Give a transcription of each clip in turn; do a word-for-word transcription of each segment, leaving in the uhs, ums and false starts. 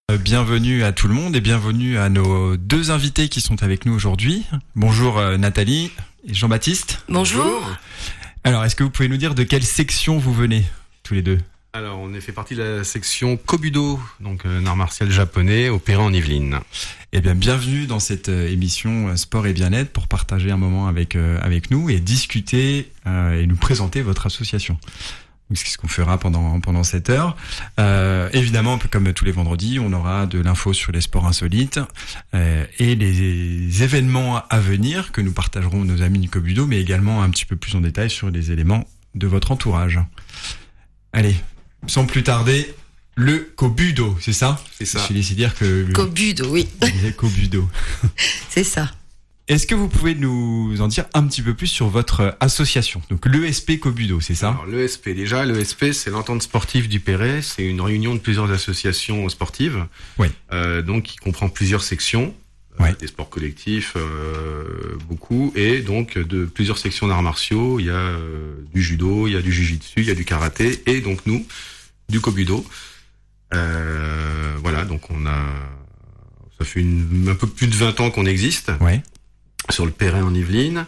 Bienvenue à tout le monde et bienvenue à nos deux invités qui sont avec nous aujourd'hui. Bonjour euh, Nathalie et Jean-Baptiste. Bonjour. Alors, est-ce que vous pouvez nous dire de quelle section vous venez, tous les deux ? Alors, on est fait partie de la section Kobudo, donc un art martial japonais au Perret en Yvelines. Eh bien, bienvenue dans cette euh, émission euh, Sport et Bien-être pour partager un moment avec euh, avec nous et discuter euh, et nous présenter votre association. C'est ce qu'on fera pendant pendant cette heure. Euh, évidemment, un peu comme tous les vendredis, on aura de l'info sur les sports insolites euh, et les événements à venir que nous partagerons nos amis du Kobudo, mais également un petit peu plus en détail sur les éléments de votre entourage. Allez, sans plus tarder, le Kobudo, c'est ça ? C'est ça. Je laissé dire que le... Kobudo, oui. Kobudo. C'est ça. Est-ce que vous pouvez nous en dire un petit peu plus sur votre association ? Donc l'E S P Kobudo, c'est ça ? Alors l'E S P, déjà, l'E S P, c'est l'entente sportive du Perret. C'est une réunion de plusieurs associations sportives. Oui. Euh, donc, qui comprend plusieurs sections. Ouais. Euh, des sports collectifs, euh, beaucoup. Et donc, de plusieurs sections d'arts martiaux. Il y a euh, du judo, il y a du jiu-jitsu, il y a du karaté. Et donc, nous, du Kobudo. Euh, voilà, donc on a... Ça fait une, un peu plus de vingt ans qu'on existe. Ouais. Sur le Perret en Yvelines.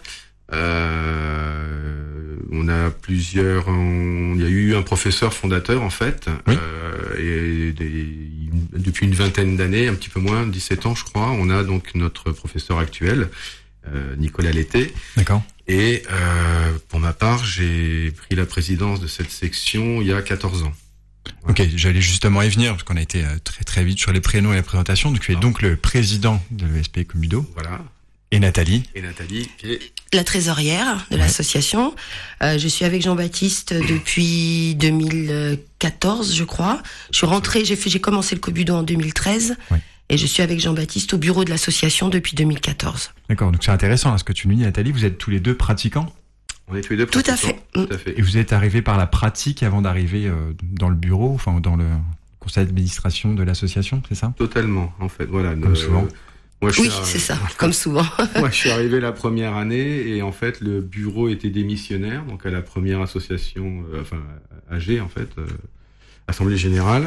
Euh, on a plusieurs, on, il y a eu un professeur fondateur en fait, oui. euh, et des, depuis une vingtaine d'années, un petit peu moins, dix-sept ans je crois, on a donc notre professeur actuel, euh, Nicolas Letté. D'accord. Et euh, pour ma part, j'ai pris la présidence de cette section il y a quatorze ans. Voilà. Ok, j'allais justement y venir, parce qu'on a été très très vite sur les prénoms et la présentation, donc tu es donc le président de l'E S P Kobudo. Voilà. Et Nathalie. Et Nathalie, qui est la trésorière de ouais. l'association. Euh, je suis avec Jean-Baptiste depuis deux mille quatorze, je crois. Je suis rentrée, j'ai fait, j'ai commencé le Kobudo en deux mille treize. Ouais. Et je suis avec Jean-Baptiste au bureau de l'association depuis deux mille quatorze. D'accord, donc c'est intéressant, hein, ce que tu nous dis, Nathalie. Vous êtes tous les deux pratiquants ? On est tous les deux pratiquants. Tout à fait. Tout à fait. Et vous êtes arrivés par la pratique avant d'arriver euh, dans le bureau, enfin dans le conseil d'administration de l'association, c'est ça ? Totalement, en fait. Voilà. Comme euh, souvent. Moi, je oui, suis c'est ça, comme souvent. Moi, je suis arrivé la première année et en fait, le bureau était démissionnaire, donc à la première association, euh, enfin, A G, en fait, euh, Assemblée Générale.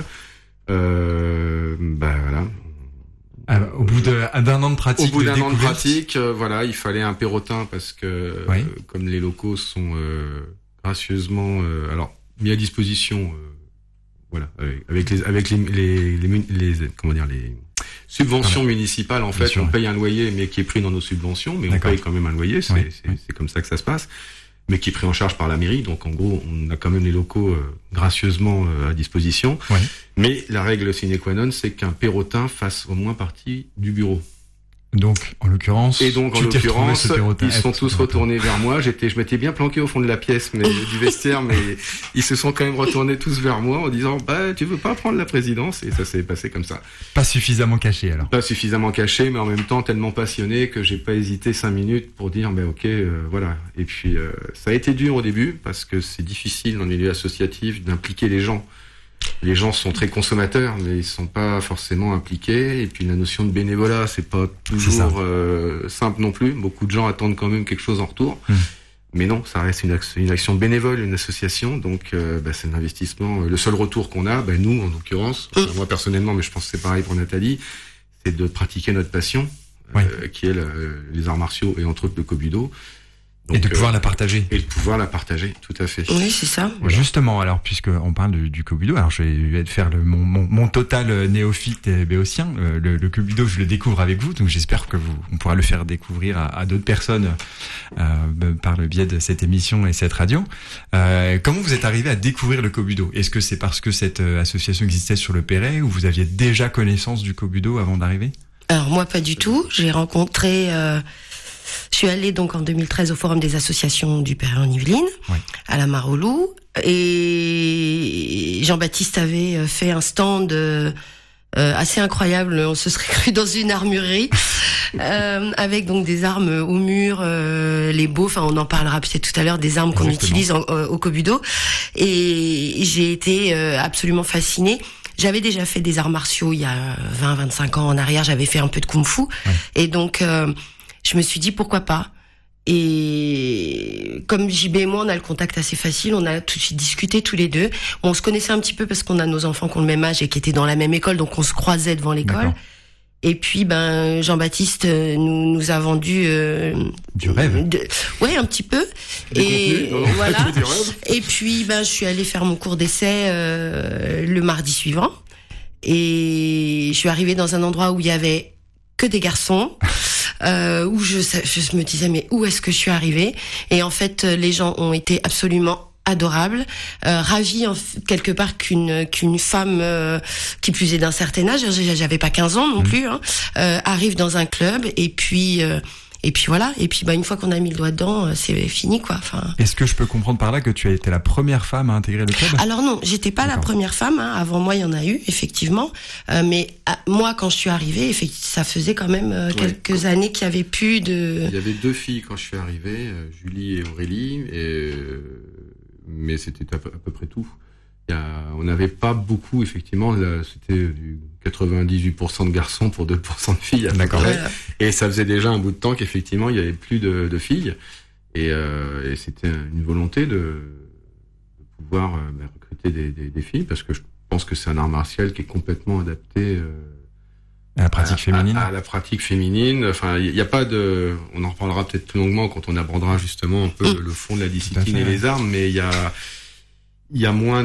Euh, bah voilà. Ah, au bout de, d'un an de pratique, au bout d'un de an de pratique, euh, voilà, il fallait un perrotin parce que oui. euh, comme les locaux sont euh, gracieusement, euh, alors mis à disposition, euh, voilà, avec les, avec les, les, les, les, les comment dire les subventions voilà. municipales, en fait, sûr, on paye un loyer, mais qui est pris dans nos subventions, mais D'accord. on paye quand même un loyer, c'est, oui, c'est, oui. c'est comme ça que ça se passe, mais qui est pris en charge par la mairie, donc en gros, on a quand même les locaux euh, gracieusement euh, à disposition, oui. mais la règle sine qua non, c'est qu'un perrotin fasse au moins partie du bureau. Donc, en l'occurrence, et donc, en l'occurrence, ils sont tous retournés vers moi. J'étais, je m'étais bien planqué au fond de la pièce, mais du vestiaire, mais ils se sont quand même retournés tous vers moi en disant, bah, tu veux pas prendre la présidence? Et ça s'est passé comme ça. Pas suffisamment caché, alors. Pas suffisamment caché, mais en même temps tellement passionné que j'ai pas hésité cinq minutes pour dire, ben, ok, euh, voilà. Et puis, euh, ça a été dur au début parce que c'est difficile dans le milieu associatif d'impliquer les gens. Les gens sont très consommateurs, mais ils sont pas forcément impliqués. Et puis la notion de bénévolat, c'est pas toujours euh, simple non plus. Beaucoup de gens attendent quand même quelque chose en retour. Mmh. Mais non, ça reste une, action, une action bénévole, une association. Donc euh, bah, c'est un investissement. Le seul retour qu'on a, bah, nous en l'occurrence, mmh. moi personnellement, mais je pense que c'est pareil pour Nathalie, c'est de pratiquer notre passion, oui. euh, qui est le, les arts martiaux et entre autres le Kobudo. Donc, et de pouvoir euh, la partaber. Et de pouvoir la partager, tout à fait. Oui, c'est ça. Voilà. Justement, alors, puisque on parle du, du Kobudo, alors je vais faire le, mon, mon, mon total néophyte et béotien. Le, le, le Kobudo, je le découvre avec vous, donc j'espère que vous, on pourra le faire découvrir à, à d'autres personnes euh, par le biais de cette émission et cette radio. Euh, comment vous êtes arrivé à découvrir le Kobudo ? Est-ce que c'est parce que cette association existait sur le Perret ou vous aviez déjà connaissance du Kobudo avant d'arriver ? Alors moi, pas du tout. J'ai rencontré... Euh... Je suis allée donc en deux mille treize au Forum des associations du Perret en Yvelines, oui. à la Mare-aux-Loups, et Jean-Baptiste avait fait un stand euh, assez incroyable, on se serait cru dans une armurerie, euh, avec donc des armes au mur, euh, les beaux, enfin on en parlera peut-être tout à l'heure, des armes qu'on Exactement. utilise en, euh, au Kobudo, et j'ai été euh, absolument fascinée. J'avais déjà fait des arts martiaux il y a vingt à vingt-cinq ans en arrière, j'avais fait un peu de kung-fu, ouais. et donc... Euh, je me suis dit pourquoi pas. Et comme J B et moi, on a le contact assez facile, on a tout de suite discuté tous les deux. On se connaissait un petit peu parce qu'on a nos enfants qui ont le même âge et qui étaient dans la même école, donc on se croisait devant l'école. D'accord. Et puis, ben, Jean-Baptiste nous, nous a vendu euh, du rêve. De, ouais, un petit peu. Du et contenu, voilà. Du rêve. Et puis, ben, je suis allée faire mon cours d'essai euh, le mardi suivant. Et je suis arrivée dans un endroit où il y avait que des garçons. Euh, où je, je me disais mais où est-ce que je suis arrivée? Et en fait les gens ont été absolument adorables, euh, ravis en, quelque part qu'une qu'une femme euh, qui plus est d'un certain âge, j'avais pas quinze ans non plus, hein, euh, arrive dans un club et puis euh, et puis voilà, et puis bah une fois qu'on a mis le doigt dedans, c'est fini quoi. Enfin. Est-ce que je peux comprendre par là que tu as été la première femme à intégrer le club? Alors non, j'étais pas D'accord. la première femme. Hein. Avant moi, il y en a eu effectivement, euh, mais à, moi quand je suis arrivée, ça faisait quand même euh, ouais, quelques quand... années qu'il y avait plus de. Il y avait deux filles quand je suis arrivée, euh, Julie et Aurélie, et euh, mais c'était à peu, à peu près tout. Il y a, on n'avait pas beaucoup, effectivement, là, c'était du quatre-vingt-dix-huit pour cent de garçons pour deux pour cent de filles. D'accord. Ouais. Et ça faisait déjà un bout de temps qu'effectivement, il y avait plus de, de filles. Et, euh, et c'était une volonté de, de pouvoir euh, bah, recruter des, des, des filles, parce que je pense que c'est un art martial qui est complètement adapté euh, à la pratique à, féminine. À, à la pratique féminine. Enfin, il n'y a pas de. On en reparlera peut-être plus longuement quand on abordera justement un peu mmh. le fond de la discipline fait, et ouais. les armes, mais il y a. Il y a moins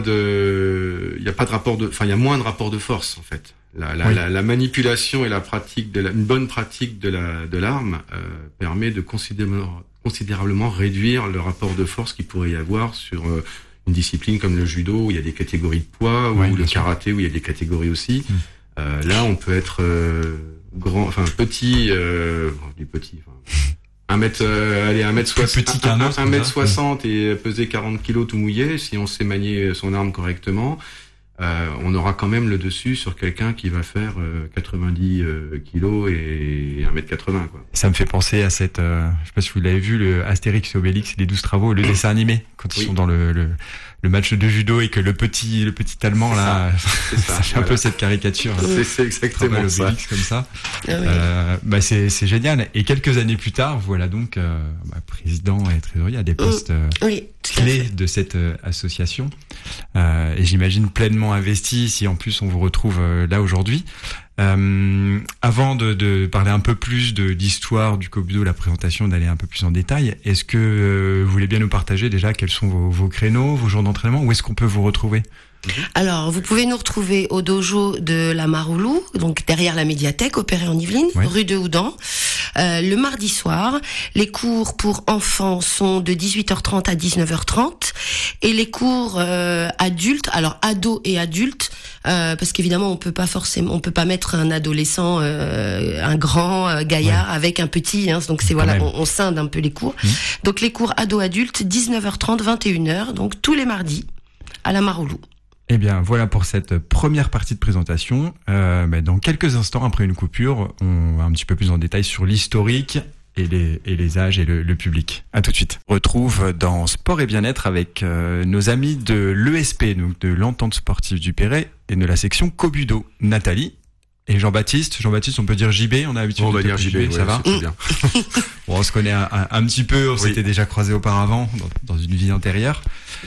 de, il y a pas de rapport de, enfin il y a moins de rapport de force en fait. La, la, oui. la, la manipulation et la pratique de la, une bonne pratique de la de l'arme euh, permet de considérablement, considérablement réduire le rapport de force qu'il pourrait y avoir sur euh, une discipline comme le judo où il y a des catégories de poids, ou oui, le karaté où il y a des catégories aussi. Mmh. Euh, là on peut être euh, grand, enfin petit, euh, du petit. Enfin, un mètre, euh, allez, un mètre soixante, un, un, un mètre soixante et peser quarante kilos tout mouillé, si on sait manier son arme correctement, euh, on aura quand même le dessus sur quelqu'un qui va faire euh, quatre-vingt-dix euh, kilos et un mètre quatre-vingts, quoi. Ça me fait penser à cette, euh, je sais pas si vous l'avez vu, le Astérix et Obélix, les douze travaux, le dessin animé, quand ils oui. sont dans le, le, le match de judo et que le petit, le petit allemand, c'est là, ça, ça, ça fait voilà. un peu cette caricature. C'est, c'est exactement ça. Obélix comme ça. Ah oui. euh, bah c'est, c'est génial. Et quelques années plus tard, voilà donc, euh, bah, président et trésorier à des postes euh, oui, clés de cette euh, association. Euh, et j'imagine pleinement investi si en plus on vous retrouve euh, là aujourd'hui. Euh, avant de, de parler un peu plus de d'histoire du Kobudo, la présentation, d'aller un peu plus en détail, est-ce que euh, vous voulez bien nous partager déjà quels sont vos, vos créneaux, vos jours d'entraînement, où est-ce qu'on peut vous retrouver? Alors, vous pouvez nous retrouver au dojo de la Maroulou, donc derrière la médiathèque, au Perret-en-Yvelines, oui. rue de Houdan, euh, le mardi soir. Les cours pour enfants sont de dix-huit heures trente à dix-neuf heures trente, et les cours euh, adultes, alors ados et adultes, euh, parce qu'évidemment on peut pas forcément, on peut pas mettre un adolescent, euh, un grand euh, gaillard ouais. avec un petit, hein, donc c'est Quand voilà, on, on scinde un peu les cours. Mmh. Donc les cours ados adultes, dix-neuf heures trente, vingt et une heures, donc tous les mardis à la Maroulou. Eh bien, voilà pour cette première partie de présentation. Euh, bah, dans quelques instants, après une coupure, on va un petit peu plus en détail sur l'historique et les, et les âges et le, le public. À tout de suite. On retrouve dans Sport et Bien-être avec euh, nos amis de l'E S P, donc de l'Entente Sportive du Perret, et de la section Kobudo, Nathalie et Jean-Baptiste. Jean-Baptiste, on peut dire J B, on a l'habitude on de va dire J B, J B, ouais, ça va c'est bien. Bon, on se connaît un, un, un petit peu, on oui. s'était déjà croisés auparavant dans, dans une vie antérieure.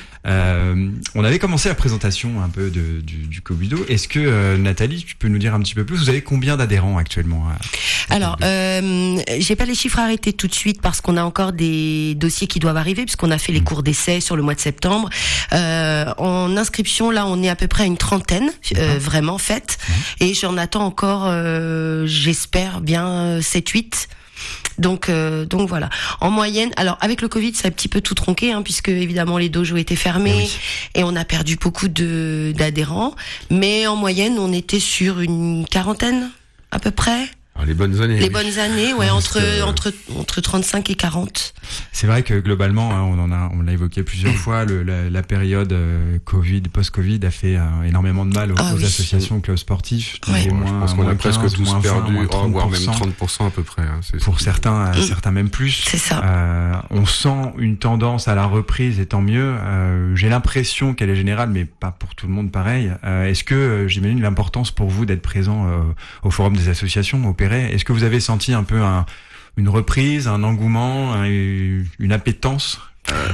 Euh, on avait commencé la présentation un peu de, du, du Kobudo. Est-ce que euh, Nathalie, tu peux nous dire un petit peu plus? Vous avez combien d'adhérents actuellement à, à Alors, euh, j'ai pas les chiffres arrêtés tout de suite parce qu'on a encore des dossiers qui doivent arriver puisqu'on a fait les mmh. cours d'essai sur le mois de septembre. Euh, en inscription, là, on est à peu près à une trentaine, euh, vraiment faites. Mmh. Et j'en attends encore, euh, j'espère bien sept huit. Donc, euh, donc voilà. En moyenne, alors avec le Covid, ça a un petit peu tout tronqué, hein, puisque évidemment les dojos étaient fermés oui. et on a perdu beaucoup de d'adhérents. Mais en moyenne, on était sur une quarantaine à peu près. Alors, les bonnes années. Les oui. bonnes années, ouais, entre que... entre entre trente-cinq et quarante. C'est vrai que globalement, hein, on en a, on l'a évoqué plusieurs fois, le, la, la période euh, Covid, post-Covid a fait euh, énormément de mal aux, ah, aux oui. associations, aux clubs sportifs. Ouais. Moins, je pense qu'on a presque quinze, tous perdu, vingt, oh, voire même trente pour cent à peu près. Hein, c'est pour certains, mmh. certains même plus. C'est ça. Euh, on sent une tendance à la reprise, et tant mieux. Euh, j'ai l'impression qu'elle est générale, mais pas pour tout le monde pareil. Euh, est-ce que, euh, j'imagine l'importance pour vous d'être présent euh, au Forum des associations, au Perret, est-ce que vous avez senti un peu un, une reprise, un engouement, un, une appétence euh...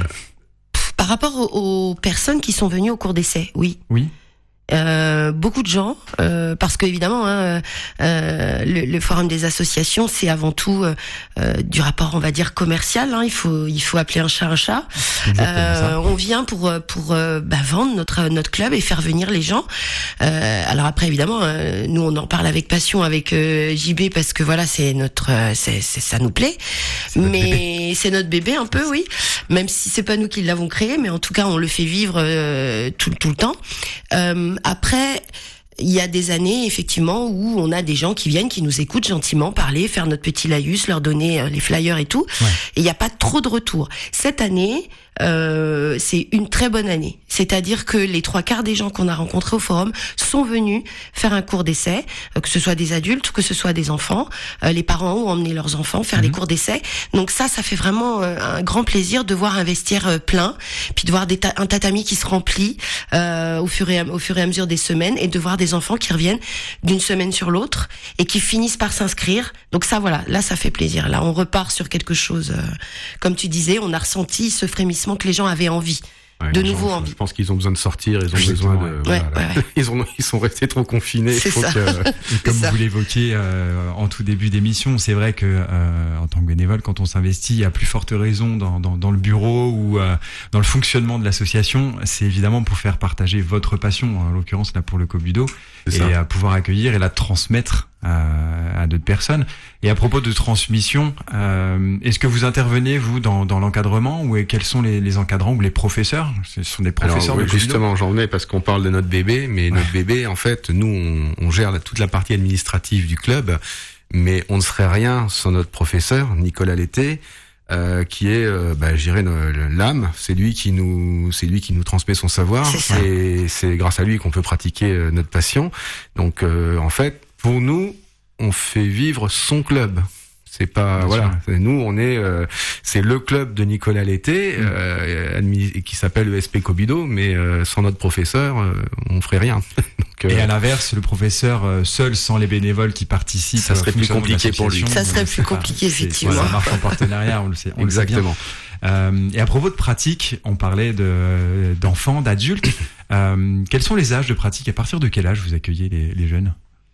Par rapport aux, aux personnes qui sont venues au cours d'essai, oui. Oui. Euh, beaucoup de gens, euh, parce que évidemment, hein, euh, le, le forum des associations, c'est avant tout euh, euh, du rapport, on va dire commercial. Hein, il faut, il faut appeler un chat un chat. Euh, on vient pour pour euh, bah, vendre notre notre club et faire venir les gens. Euh, alors après, évidemment, euh, nous on en parle avec passion avec euh, J B parce que voilà, c'est notre, c'est, c'est ça nous plaît. C'est mais c'est notre bébé un peu, oui. Même si c'est pas nous qui l'avons créé, mais en tout cas, on le fait vivre euh, tout tout le temps. Euh, Après, il y a des années, effectivement, où on a des gens qui viennent, qui nous écoutent gentiment parler, faire notre petit laïus, leur donner les flyers et tout. Ouais. Et il n'y a pas trop de retour. Cette année, euh, c'est une très bonne année. C'est-à-dire que les trois quarts des gens qu'on a rencontrés au forum sont venus faire un cours d'essai, que ce soit des adultes, que ce soit des enfants. Euh, les parents ont emmené leurs enfants faire mmh. les cours d'essai. Donc ça, ça fait vraiment euh, un grand plaisir de voir un vestiaire euh, plein, puis de voir des ta- un tatami qui se remplit euh, au fur et à, au fur et à mesure des semaines, et de voir des enfants qui reviennent d'une semaine sur l'autre et qui finissent par s'inscrire. Donc ça, voilà, là, ça fait plaisir. Là, on repart sur quelque chose. Euh, comme tu disais, on a ressenti ce frémissement que les gens avaient envie. Ouais, de nouveau envie. Je pense qu'ils ont besoin de sortir, ils ont oui, besoin de. Ouais, voilà, ouais, ouais. Ils ont, ils sont restés trop confinés. C'est faut ça. Que... Comme ça. vous l'évoquiez euh, en tout début d'émission, c'est vrai que euh, en tant que bénévole, quand on s'investit, à plus forte raison dans, dans, dans le bureau ou euh, dans le fonctionnement de l'association, c'est évidemment pour faire partager votre passion, en l'occurrence là pour le Kobudo, et à pouvoir accueillir et la transmettre à, à d'autres personnes. Et à propos de transmission, euh, est-ce que vous intervenez vous dans, dans l'encadrement, ou quels sont les, les encadrants ou les professeurs? Ce sont des professeurs. Alors, de justement, j'en venais parce qu'on parle de notre bébé, mais ouais. notre bébé, en fait, nous, on, on gère toute la partie administrative du club, mais on ne serait rien sans notre professeur, Nicolas Letté, euh, qui est, euh, bah, je dirais, l'âme. C'est lui qui nous, c'est lui qui nous transmet son savoir. C'est et c'est grâce à lui qu'on peut pratiquer euh, notre passion. Donc, euh, en fait, pour nous, on fait vivre son club. C'est pas Bien voilà. C'est, nous, on est, euh, c'est le club de Nicolas Letté, mmh. euh, admi- qui s'appelle E S P Kobudo, mais euh, sans notre professeur, euh, on ferait rien. Donc, euh, et à l'inverse, le professeur euh, seul, sans les bénévoles qui participent, ça serait plus compliqué pour lui. Ça serait plus compliqué, effectivement. Ça marche en partenariat, on le sait. On Exactement. Le sait bien. Euh, et à propos de pratique, on parlait de d'enfants, d'adultes. Euh, quels sont les âges de pratique? À partir de quel âge vous accueillez les, les jeunes?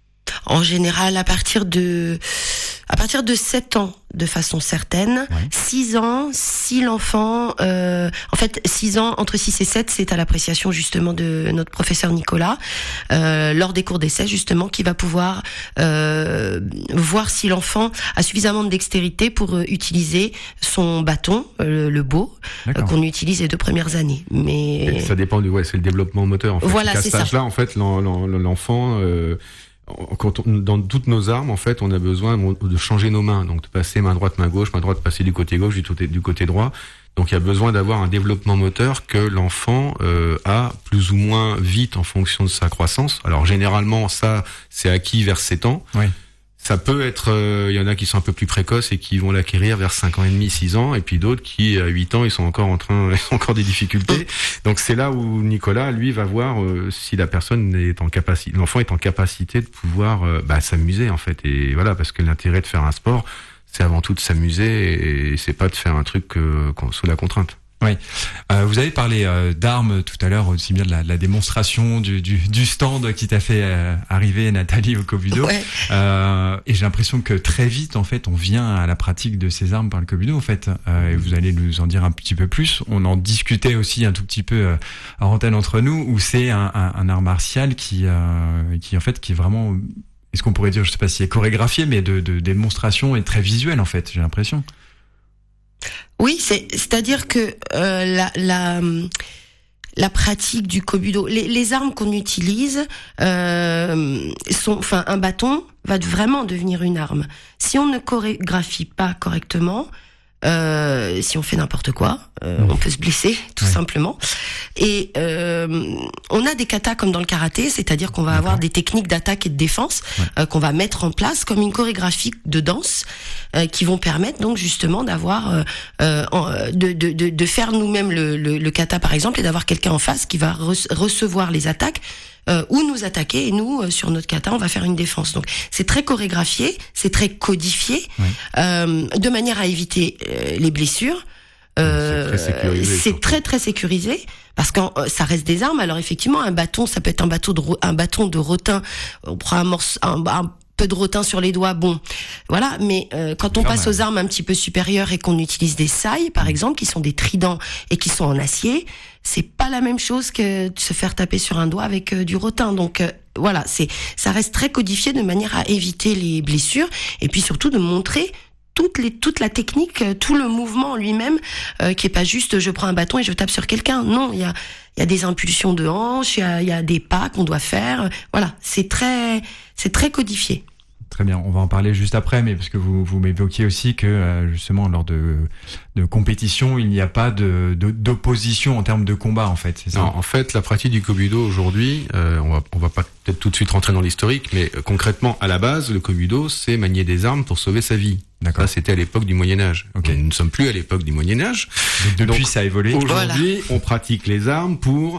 En général, à partir de à partir de sept ans, de façon certaine. Ouais. six ans, si l'enfant... Euh, en fait, six ans, entre six et sept, c'est à l'appréciation justement de notre professeur Nicolas, euh, lors des cours d'essai, justement, qui va pouvoir euh, voir si l'enfant a suffisamment de dextérité pour euh, utiliser son bâton, euh, le beau, euh, qu'on utilise les deux premières années. Mais et ça dépend du... Ouais, c'est le développement moteur, en fait. Voilà, c'est c'est ça. Là, en fait, l'enfant... Euh, Quand on, dans toutes nos armes, en fait, on a besoin de changer nos mains, donc de passer main droite, main gauche, main droite, passer du côté gauche, du côté, du côté droit. Donc, il y a besoin d'avoir un développement moteur que l'enfant euh, a plus ou moins vite en fonction de sa croissance. Alors, généralement, ça, c'est acquis vers sept ans. Oui. Ça peut être, il euh, y en a qui sont un peu plus précoces et qui vont l'acquérir vers cinq ans et demi, six ans, et puis d'autres qui, à huit ans, ils sont encore en train, ils ont encore des difficultés. Donc c'est là où Nicolas, lui, va voir euh, si la personne est en capacité, l'enfant est en capacité de pouvoir euh, bah, s'amuser, en fait. Et voilà, parce que l'intérêt de faire un sport, c'est avant tout de s'amuser, et c'est pas de faire un truc euh, sous la contrainte. Oui, euh, vous avez parlé euh, d'armes tout à l'heure, aussi bien de la, de la démonstration du, du, du stand qui t'a fait euh, arriver, Nathalie, au Kobudo. Ouais. Euh, et j'ai l'impression que très vite, en fait, on vient à la pratique de ces armes par le Kobudo, en fait. Euh, et vous allez nous en dire un petit peu plus. On en discutait aussi un tout petit peu euh, en antenne entre nous, où c'est un, un, un art martial qui, euh, qui en fait, qui est vraiment, est-ce qu'on pourrait dire, je sais pas si c'est chorégraphié, mais de, de démonstration et très visuel, en fait. J'ai l'impression. Oui, c'est, c'est-à-dire que euh, la, la, la pratique du Kobudo, les, les armes qu'on utilise euh, sont, enfin, un bâton va vraiment devenir une arme. Si on ne chorégraphie pas correctement, euh, si on fait n'importe quoi, euh, mmh. on peut se blesser, tout ouais. simplement. Et euh, on a des katas comme dans le karaté, c'est-à-dire qu'on va D'accord. avoir des techniques d'attaque et de défense ouais. euh, qu'on va mettre en place comme une chorégraphie de danse euh, qui vont permettre donc justement d'avoir, euh, euh, de, de, de, de faire nous-mêmes le, le, le kata par exemple et d'avoir quelqu'un en face qui va re- recevoir les attaques. Euh, ou nous attaquer et nous euh, sur notre kata on va faire une défense. Donc c'est très chorégraphié, c'est très codifié, oui. euh, de manière à éviter euh, les blessures. Euh, c'est très sécurisé, c'est très très sécurisé parce que euh, ça reste des armes. Alors effectivement un bâton, ça peut être un bâton de un bâton de rotin. On prend un morceau, un, un peu de rotin sur les doigts, bon, voilà. Mais euh, quand on passe mal. aux armes un petit peu supérieures et qu'on utilise des sailles, par mmh. exemple, qui sont des tridents et qui sont en acier, c'est pas la même chose que de se faire taper sur un doigt avec euh, du rotin. Donc euh, voilà, c'est ça reste très codifié de manière à éviter les blessures et puis surtout de montrer toute les toute la technique, tout le mouvement en lui-même, euh, qui est pas juste je prends un bâton et je tape sur quelqu'un. Non, il y a il y a des impulsions de hanche, il y a il y a des pas qu'on doit faire. Voilà, c'est très c'est très codifié. Très bien, on va en parler juste après, mais parce que vous, vous m'évoquiez aussi que euh, justement lors de, de compétition, il n'y a pas de, de d'opposition en termes de combat en fait, c'est ça ? Non, en fait, la pratique du kobudo aujourd'hui, euh, on va on va pas peut-être tout de suite rentrer dans l'historique, mais euh, concrètement à la base, le kobudo, c'est manier des armes pour sauver sa vie. D'accord. Ça, c'était à l'époque du Moyen-Âge. Okay. Nous ne sommes plus à l'époque du Moyen-Âge. Donc, depuis, Donc, ça a évolué. Aujourd'hui, voilà. on pratique les armes pour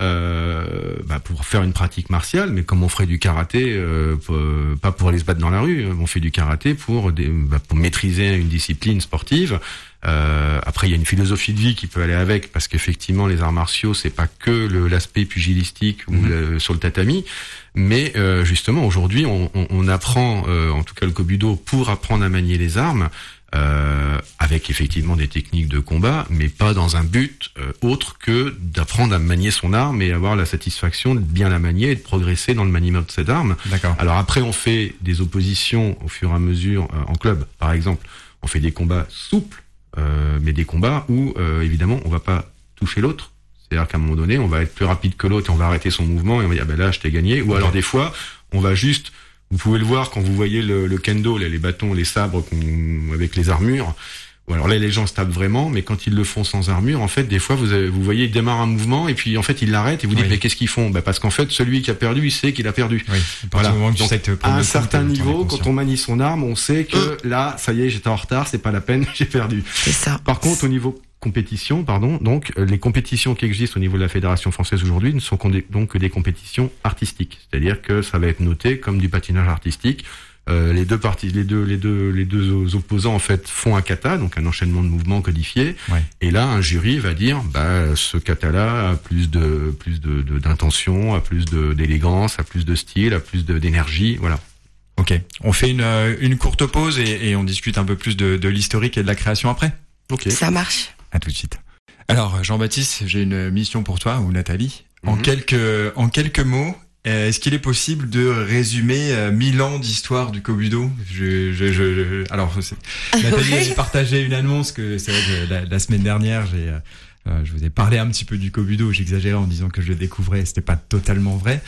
Euh, bah pour faire une pratique martiale, mais comme on ferait du karaté, euh, pour, pas pour aller se battre dans la rue, on fait du karaté pour, des, bah, pour maîtriser une discipline sportive. Euh, après, il y a une philosophie de vie qui peut aller avec, parce qu'effectivement, les arts martiaux, c'est pas que le, l'aspect pugilistique ou mmh. le, sur le tatami, mais euh, justement, aujourd'hui, on, on, on apprend, euh, en tout cas le kobudo, pour apprendre à manier les armes. Euh, avec effectivement des techniques de combat, mais pas dans un but euh, autre que d'apprendre à manier son arme et avoir la satisfaction de bien la manier et de progresser dans le maniement de cette arme. D'accord. Alors après, on fait des oppositions au fur et à mesure euh, en club, par exemple. On fait des combats souples, euh, mais des combats où, euh, évidemment, on va pas toucher l'autre. C'est-à-dire qu'à un moment donné, on va être plus rapide que l'autre et on va arrêter son mouvement et on va dire, ben là, je t'ai gagné. Ou okay. alors des fois, on va juste... Vous pouvez le voir quand vous voyez le, le kendo, là, les bâtons, les sabres qu'on, avec les armures. Ou alors là, les gens se tapent vraiment, mais quand ils le font sans armure, en fait, des fois, vous, avez, vous voyez, ils démarrent un mouvement et puis en fait, ils l'arrêtent et vous dites, oui. mais qu'est-ce qu'ils font ? Bah, parce qu'en fait, celui qui a perdu, il sait qu'il a perdu. Oui. Voilà. Donc, à un certain niveau, quand on manie son arme, on sait que là, ça y est, j'étais en retard, c'est pas la peine, j'ai perdu. C'est ça. Par contre, au niveau compétition, pardon, donc les compétitions qui existent au niveau de la Fédération française aujourd'hui ne sont donc que des compétitions artistiques, c'est-à-dire que ça va être noté comme du patinage artistique. Euh, les deux parties, les deux, les deux, les deux opposants en fait font un kata, donc un enchaînement de mouvements codifiés. Ouais. Et là, un jury va dire, bah ce kata-là a plus de, plus de, de d'intention, a plus de d'élégance, a plus de style, a plus de d'énergie, voilà. Ok, on fait une une courte pause et, et on discute un peu plus de, de l'historique et de la création après. Ok. Ça marche. À tout de suite. Alors Jean-Baptiste, j'ai une mission pour toi, ou Nathalie. En mm-hmm. quelques en quelques mots, est-ce qu'il est possible de résumer euh, mille ans d'histoire du kobudo ? je, je, je, je, Alors, c'est, Nathalie a partagé une annonce que c'est vrai que la, la semaine dernière, j'ai, euh, je vous ai parlé un petit peu du kobudo. J'exagérais en disant que je le découvrais, c'était pas totalement vrai.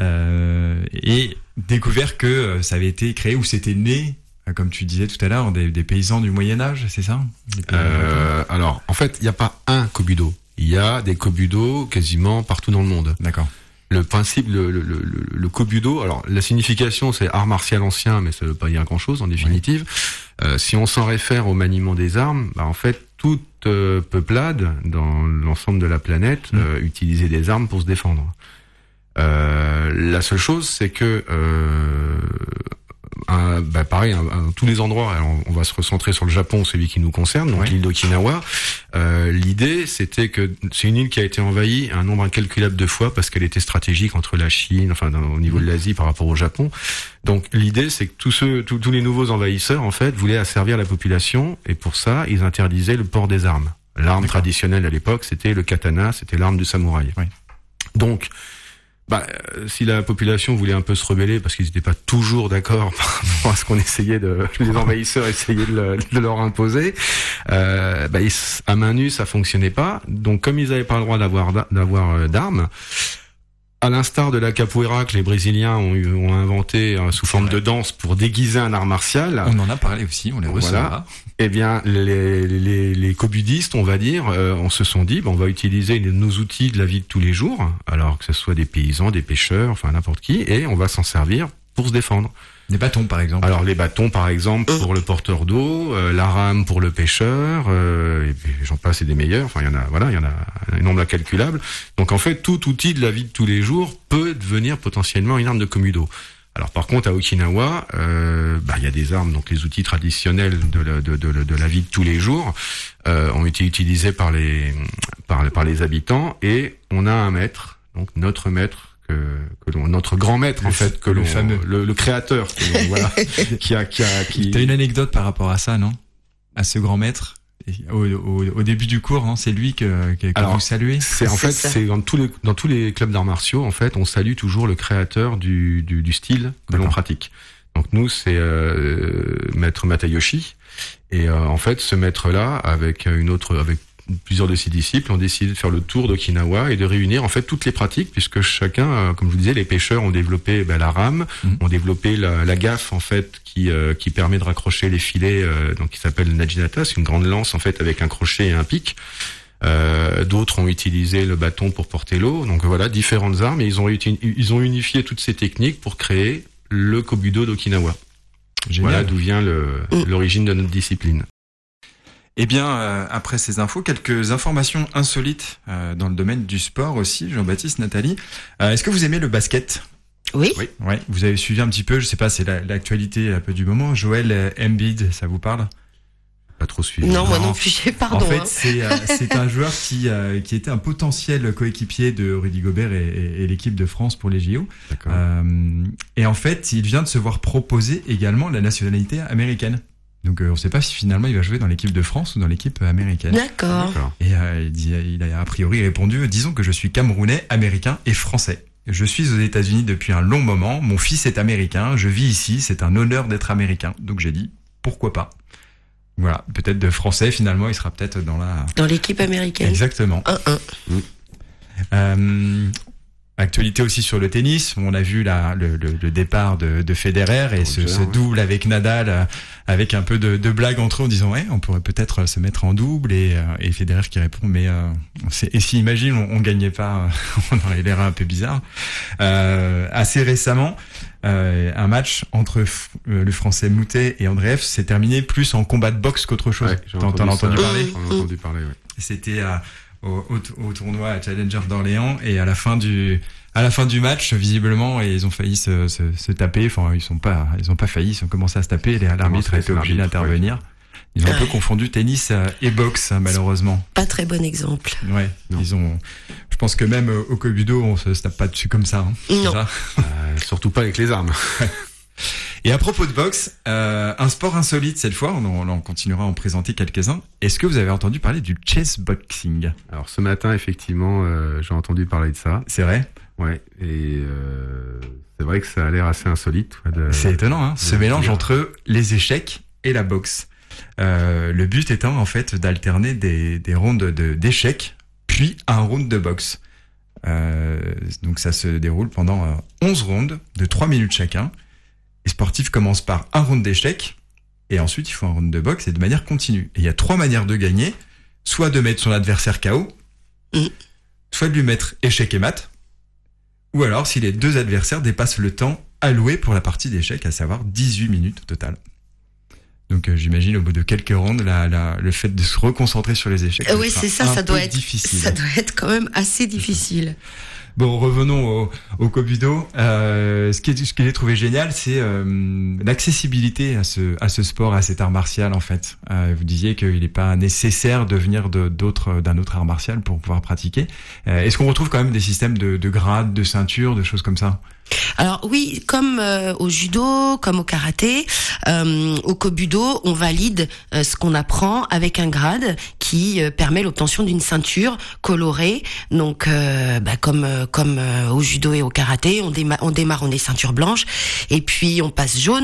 Euh, et découvert que ça avait été créé ou c'était né, comme tu disais tout à l'heure, des, des paysans du Moyen-Âge, c'est ça ? euh, Alors, en fait, il n'y a pas un kobudo. Il y a des kobudo quasiment partout dans le monde. D'accord. Le principe, le, le, le, le kobudo, alors la signification c'est art martial ancien, mais ça veut pas dire grand-chose en définitive. Oui. Euh, si on s'en réfère au maniement des armes, bah, en fait, toute euh, peuplade dans l'ensemble de la planète mmh. euh, utilisait des armes pour se défendre. Euh, la seule chose, c'est que euh, un, bah pareil, un, un, tous les endroits, alors on va se recentrer sur le Japon, celui qui nous concerne, donc oui. l'île d'Okinawa. Euh, l'idée, c'était que c'est une île qui a été envahie un nombre incalculable de fois parce qu'elle était stratégique entre la Chine, enfin dans, au niveau de l'Asie par rapport au Japon. Donc l'idée, c'est que tous ceux, tous, tous les nouveaux envahisseurs, en fait, voulaient asservir la population et pour ça, ils interdisaient le port des armes. L'arme D'accord. traditionnelle à l'époque, c'était le katana, c'était l'arme du samouraï. Oui. Donc Bah, euh, si la population voulait un peu se rebeller parce qu'ils n'étaient pas toujours d'accord par rapport à ce qu'on essayait de, les envahisseurs essayaient de, le, de leur imposer, euh, bah, ils, à main nue ça fonctionnait pas. Donc comme ils n'avaient pas le droit d'avoir d'avoir d'armes, À l'instar de la capoeira que les Brésiliens ont, eu, ont inventé euh, sous forme de danse pour déguiser un art martial. On en a parlé aussi, on les recevra. Voilà. Eh bien, les, les, les cobudistes, on va dire, euh, on se sont dit, ben, on va utiliser nos outils de la vie de tous les jours, alors que ce soit des paysans, des pêcheurs, enfin n'importe qui, et on va s'en servir pour se défendre. Des bâtons, par exemple. Alors les bâtons, par exemple, pour le porteur d'eau, euh, la rame pour le pêcheur, euh, et puis j'en passe et des meilleurs. Enfin, il y en a, voilà, il y en a un nombre incalculable. Donc en fait, tout outil de la vie de tous les jours peut devenir potentiellement une arme de kobudo. Alors par contre, à Okinawa, euh, bah il y a des armes, donc les outils traditionnels de la, de, de, de la vie de tous les jours euh, ont été utilisés par les par, par les habitants, et on a un maître, donc notre maître. Que, que l'on, notre grand maître, en fait, que le l'on, fameux, le, le créateur, que l'on, voilà, qui a, qui a, qui. T'as une anecdote par rapport à ça, non? À ce grand maître? Au, au, au début du cours, hein, c'est lui que, que, que Alors, vous saluez? C'est, en fait, ça. c'est dans tous les, dans tous les clubs d'arts martiaux, en fait, on salue toujours le créateur du, du, du style que D'accord. l'on pratique. Donc nous, c'est, euh, maître Matayoshi. Et, euh, en fait, ce maître-là, avec une autre, avec plusieurs de ses disciples, ont décidé de faire le tour d'Okinawa et de réunir en fait toutes les pratiques, puisque chacun, euh, comme je vous disais, les pêcheurs ont développé ben, la rame, mmh. ont développé la, la gaffe en fait qui euh, qui permet de raccrocher les filets, euh, donc qui s'appelle le najinata, c'est une grande lance en fait avec un crochet et un pic. Euh, d'autres ont utilisé le bâton pour porter l'eau. Donc voilà, différentes armes, et ils ont ils ont unifié toutes ces techniques pour créer le kobudo d'Okinawa. Génial. Voilà d'où vient le, mmh. l'origine de notre discipline. Eh bien, euh, après ces infos, quelques informations insolites euh, dans le domaine du sport aussi, Jean-Baptiste, Nathalie. Euh, est-ce que vous aimez le basket? Oui. Oui. Ouais. Vous avez suivi un petit peu, je sais pas, c'est la, l'actualité un peu du moment. Joel Embiid, ça vous parle? Pas trop suivi. Non, moi non plus. Pardon. En fait, hein. c'est euh, c'est un joueur qui euh, qui était un potentiel coéquipier de Rudy Gobert et, et, et l'équipe de France pour les J O. D'accord. Euh, et en fait, il vient de se voir proposer également la nationalité américaine. Donc euh, on ne sait pas si finalement il va jouer dans l'équipe de France ou dans l'équipe américaine. D'accord. D'accord. Et euh, il, dit, il a a priori répondu, disons que je suis camerounais, américain et français. Je suis aux États-Unis depuis un long moment, mon fils est américain, je vis ici, c'est un honneur d'être américain. Donc j'ai dit, pourquoi pas. Voilà, peut-être de français finalement, il sera peut-être dans la... Dans l'équipe américaine. Exactement. un un. Mmh. Euh, Actualité aussi sur le tennis, on a vu la, le, le, le départ de, de Federer et ce, ce double avec Nadal, euh, avec un peu de, de blague entre eux en disant ouais, on pourrait peut-être se mettre en double, et, euh, et Federer qui répond mais euh, c'est, et si imagine on, on gagnait pas, on aurait l'air un peu bizarre. Euh, assez récemment, euh, un match entre f- le Français Moutet et Andreev s'est terminé plus en combat de boxe qu'autre chose. Ouais, T'en, t'en as entendu ça, parler? J'en ai entendu parler, ouais. C'était à Au, au, au tournoi Challenger d'Orléans, et à la fin du à la fin du match visiblement, et ils ont failli se, se, se taper, enfin ils sont pas ils ont pas failli, ils ont commencé à se taper, et l'arbitre a été obligé d'intervenir. Ouais. Ils ont un peu confondu tennis et boxe malheureusement. Pas très bon exemple. Ouais, non. Ils ont je pense que même au kobudo on se, se tape pas dessus comme ça, hein. Non. Ça euh, surtout pas avec les armes. Et à propos de boxe, euh, un sport insolite cette fois, on, on, on continuera à en présenter quelques-uns. Est-ce que vous avez entendu parler du chessboxing? Alors ce matin, effectivement, euh, j'ai entendu parler de ça. C'est vrai? Ouais, et euh, c'est vrai que ça a l'air assez insolite. Ouais, de, c'est étonnant, hein, ce mélange dire. entre les échecs et la boxe. Euh, le but étant en fait d'alterner des, des rounds de, d'échecs, puis un round de boxe. Euh, donc ça se déroule pendant euh, onze rounds de trois minutes chacun. Les sportifs commencent par un round d'échecs, et ensuite il faut un round de boxe, et de manière continue. Et il y a trois manières de gagner, soit de mettre son adversaire K O, mmh. soit de lui mettre échec et mat, ou alors si les deux adversaires dépassent le temps alloué pour la partie d'échecs, à savoir dix-huit minutes au total. Donc euh, j'imagine au bout de quelques rounds, la, la, le fait de se reconcentrer sur les échecs, euh, oui, c'est ça, ça doit être difficile. Ça doit être quand même assez difficile. Bon, revenons au, au kobudo. Euh, ce qui est, ce que j'ai trouvé génial, c'est euh, l'accessibilité à ce, à ce sport, à cet art martial en fait. Euh, vous disiez qu'il n'est pas nécessaire de venir de, d'autres, d'un autre art martial pour pouvoir pratiquer. Euh, est-ce qu'on retrouve quand même des systèmes de, de grades, de ceintures, de choses comme ça? Alors oui, comme euh, au judo, comme au karaté, euh, au kobudo, on valide euh, ce qu'on apprend avec un grade qui euh, permet l'obtention d'une ceinture colorée. Donc, euh, bah, comme euh, comme euh, au judo et au karaté, on, déma- on démarre, on est ceinture blanche, et puis on passe jaune,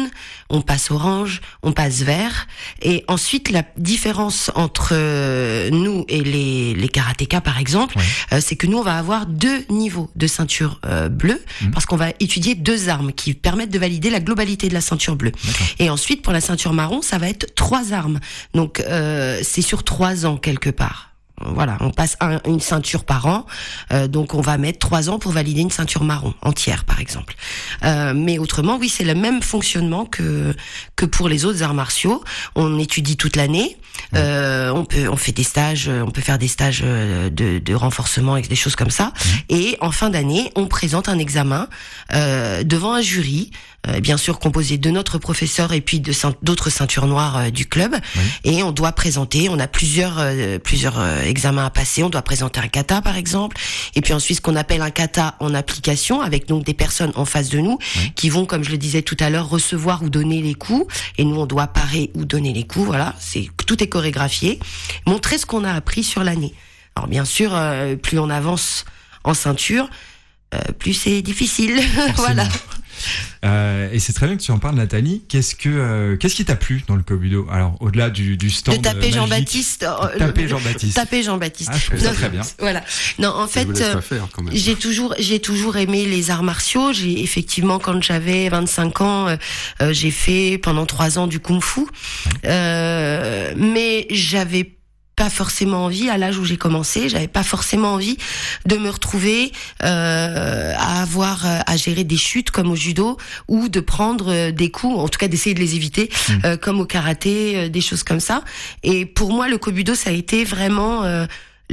on passe orange, on passe vert. Et ensuite, la différence entre euh, nous et les, les karatékas, par exemple, ouais. euh, c'est que nous, on va avoir deux niveaux de ceinture euh, bleue, mmh. parce qu'on va étudier deux armes qui permettent de valider la globalité de la ceinture bleue. D'accord. Et ensuite, pour la ceinture marron, ça va être trois armes. Donc, euh, c'est sur trois ans, quelque part. Voilà, on passe un, une ceinture par an, euh, donc on va mettre trois ans pour valider une ceinture marron entière, par exemple. Euh, mais autrement, oui, c'est le même fonctionnement que que pour les autres arts martiaux. On étudie toute l'année, euh, on peut, on fait des stages, on peut faire des stages de, de renforcement et des choses comme ça. Et en fin d'année, on présente un examen euh, devant un jury. Euh, bien sûr composé de notre professeur et puis de ceint- d'autres ceintures noires euh, du club, oui. Et on doit présenter, on a plusieurs euh, plusieurs euh, examens à passer, on doit présenter un kata par exemple, et puis ensuite ce qu'on appelle un kata en application, avec donc des personnes en face de nous, oui. qui vont, comme je le disais tout à l'heure, recevoir ou donner les coups, et nous on doit parer ou donner les coups, voilà, c'est tout est chorégraphié, montrer ce qu'on a appris sur l'année. Alors bien sûr, euh, plus on avance en ceinture, euh, plus c'est difficile, voilà. Euh, et c'est très bien que tu en parles, Nathalie. Qu'est-ce que euh, qu'est-ce qui t'a plu dans le Kobudo? Alors au-delà du, du stand de taper magique, Jean-Baptiste, de taper Jean-Baptiste, taper Jean-Baptiste. Ah, je trouve ça très bien. Voilà. Non, en fait, euh, faire, j'ai toujours j'ai toujours aimé les arts martiaux. J'ai effectivement, quand j'avais vingt-cinq ans, euh, euh, j'ai fait pendant trois ans du kung-fu, ouais. euh, mais j'avais pas forcément envie, à l'âge où j'ai commencé, j'avais pas forcément envie de me retrouver euh, à avoir à gérer des chutes comme au judo, ou de prendre des coups, en tout cas d'essayer de les éviter, mmh. euh, comme au karaté, euh, des choses comme ça. Et pour moi, le kobudo, ça a été vraiment euh,